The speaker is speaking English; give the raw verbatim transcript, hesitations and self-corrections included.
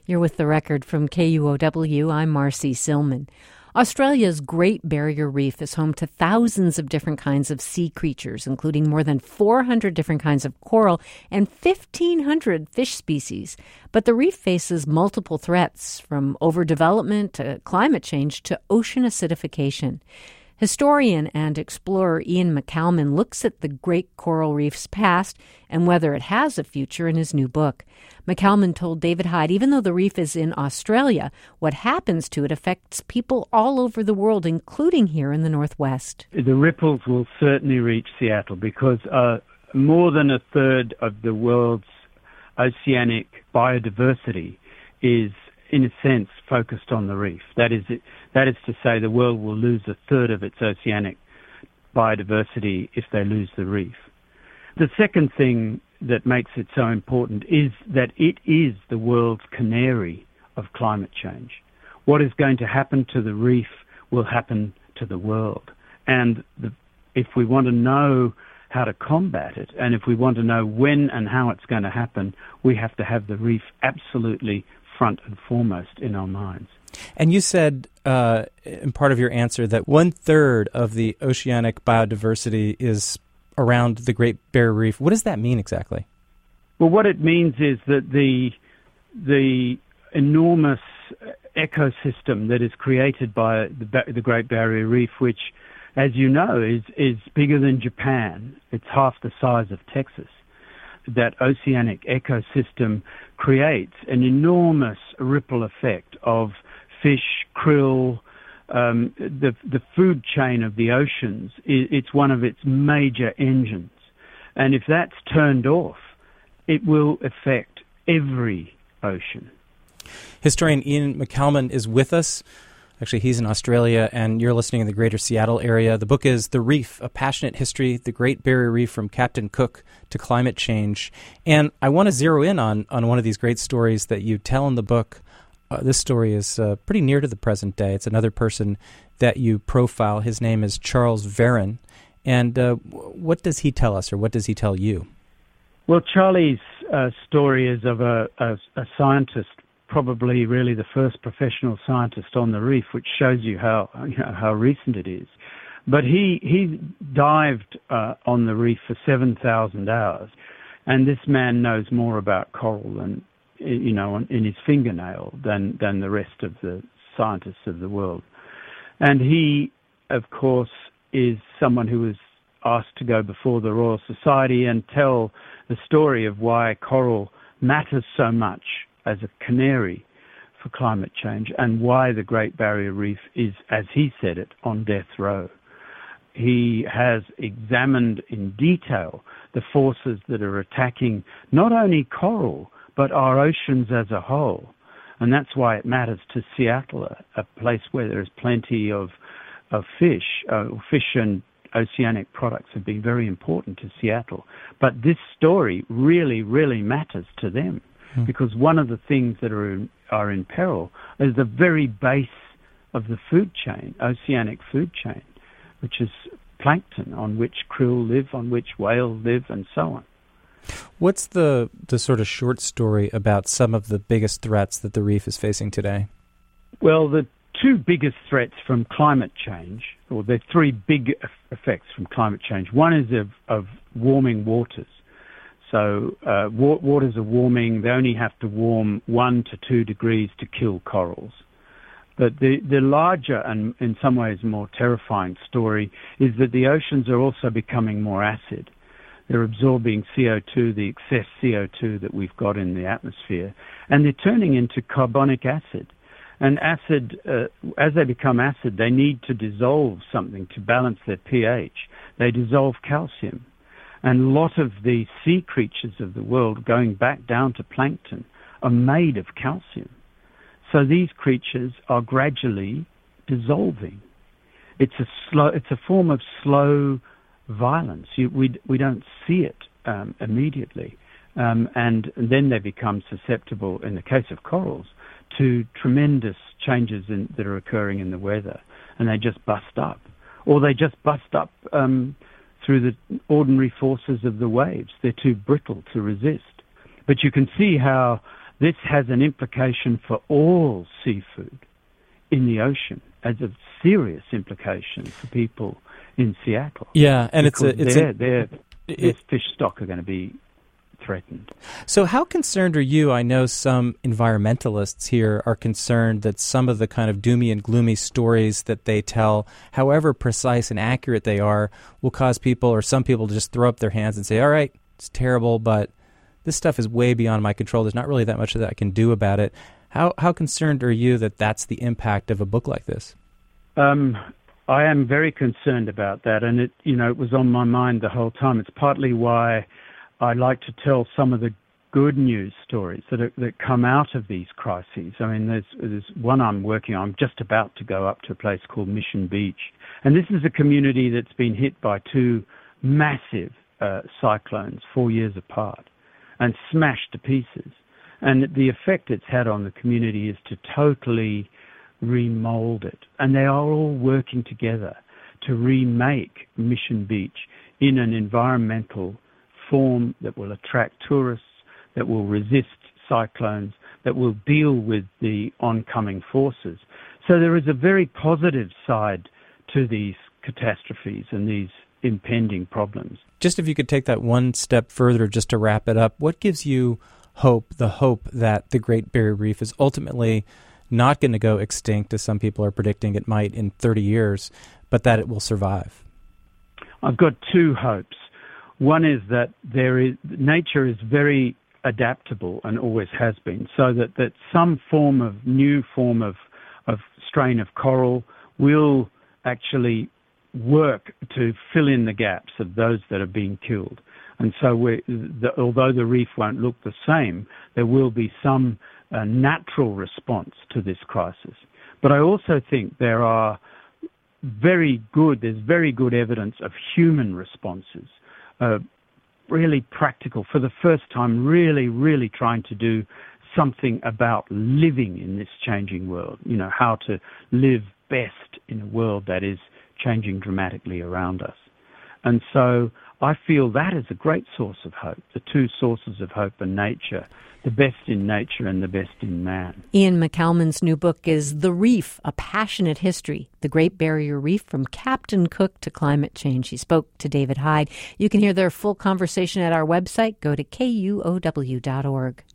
You're with The Record from K U O W. I'm Marcy Silman. Australia's Great Barrier Reef is home to thousands of different kinds of sea creatures, including more than four hundred different kinds of coral and fifteen hundred fish species. But the reef faces multiple threats, from overdevelopment to climate change to ocean acidification. Historian and explorer Ian McCalman looks at the Great Coral Reef's past and whether it has a future in his new book. McCalman told David Hyde, even though the reef is in Australia, what happens to it affects people all over the world, including here in the Northwest. The ripples will certainly reach Seattle because uh, more than a third of the world's oceanic biodiversity is, in a sense, focused on the reef. That is, that is to say, the world will lose a third of its oceanic biodiversity if they lose the reef. The second thing that makes it so important is that it is the world's canary of climate change. What is going to happen to the reef will happen to the world. And the, if we want to know how to combat it, and if we want to know when and how it's going to happen, we have to have the reef absolutely front and foremost in our minds. And you said uh, in part of your answer that one-third of the oceanic biodiversity is around the Great Barrier Reef. What does that mean exactly? Well, what it means is that the the enormous ecosystem that is created by the, the Great Barrier Reef, which, as you know, is, is bigger than Japan. It's half the size of Texas. That oceanic ecosystem creates an enormous ripple effect of fish, krill, um, the the food chain of the oceans. It's one of its major engines. And if that's turned off, it will affect every ocean. Historian Ian McCalman is with us. Actually, he's in Australia, and you're listening in the greater Seattle area. The book is The Reef, A Passionate History, The Great Barrier Reef from Captain Cook to Climate Change. And I want to zero in on, on one of these great stories that you tell in the book. Uh, this story is uh, pretty near to the present day. It's another person that you profile. His name is Charles Veron. And uh, what does he tell us, or what does he tell you? Well, Charlie's uh, story is of a, a, a scientist, probably really the first professional scientist on the reef, which shows you how you know, how recent it is. But he he dived uh, on the reef for seven thousand hours, and this man knows more about coral than you know in his fingernail than than the rest of the scientists of the world. And he, of course, is someone who was asked to go before the Royal Society and tell the story of why coral matters so much as a canary for climate change, and why the Great Barrier Reef is, as he said it, on death row. He has examined in detail the forces that are attacking not only coral, but our oceans as a whole. And that's why it matters to Seattle, a place where there is plenty of, of fish. Uh, fish and oceanic products have been very important to Seattle. But this story really, really matters to them. Because one of the things that are in, are in peril is the very base of the food chain, oceanic food chain, which is plankton, on which krill live, on which whales live, and so on. What's the, the sort of short story about some of the biggest threats that the reef is facing today? Well, the two biggest threats from climate change, or the three big effects from climate change. One is of, of warming waters. So uh, wa- waters are warming. They only have to warm one to two degrees to kill corals. But the, the larger and in some ways more terrifying story is that the oceans are also becoming more acid. They're absorbing C O two, the excess C O two that we've got in the atmosphere, and they're turning into carbonic acid. And acid, uh, as they become acid, they need to dissolve something to balance their pH. They dissolve calcium. And a lot of the sea creatures of the world, going back down to plankton, are made of calcium. So these creatures are gradually dissolving. It's a slow, it's a form of slow violence. You, we we don't see it um, immediately, um, and, and then they become susceptible, in the case of corals, to tremendous changes in, that are occurring in the weather, and they just bust up, or they just bust up. Um, through the ordinary forces of the waves. They're too brittle to resist. But you can see how this has an implication for all seafood in the ocean, as a serious implication for people in Seattle. Yeah, and it's a, it's their, a, their, it, their fish stock are going to be threatened. So how concerned are you? I know some environmentalists here are concerned that some of the kind of doomy and gloomy stories that they tell, however precise and accurate they are, will cause people or some people to just throw up their hands and say, all right, it's terrible, but this stuff is way beyond my control. There's not really that much that I can do about it. How how concerned are you that that's the impact of a book like this? Um, I am very concerned about that, and it you know it was on my mind the whole time. It's partly why I like to tell some of the good news stories that are, that come out of these crises. I mean, there's, there's one I'm working on. I'm just about to go up to a place called Mission Beach. And this is a community that's been hit by two massive uh, cyclones four years apart and smashed to pieces. And the effect it's had on the community is to totally remold it. And they are all working together to remake Mission Beach in an environmental form that will attract tourists, that will resist cyclones, that will deal with the oncoming forces. So there is a very positive side to these catastrophes and these impending problems. Just if you could take that one step further just to wrap it up, what gives you hope, the hope that the Great Barrier Reef is ultimately not going to go extinct, as some people are predicting it might in thirty years, but that it will survive? I've got two hopes. One is that there is nature is very adaptable and always has been, so that, that some form of new form of, of strain of coral will actually work to fill in the gaps of those that are being killed. And so we're, the, although the reef won't look the same, there will be some uh, natural response to this crisis. But I also think there are very good, there's very good evidence of human responses. Uh, really practical, for the first time, really, really trying to do something about living in this changing world, you know, how to live best in a world that is changing dramatically around us. And so I feel that is a great source of hope, the two sources of hope are nature, the best in nature and the best in man. Ian McCalman's new book is The Reef, A Passionate History, The Great Barrier Reef from Captain Cook to Climate Change. He spoke to David Hyde. You can hear their full conversation at our website. Go to K U O W dot org.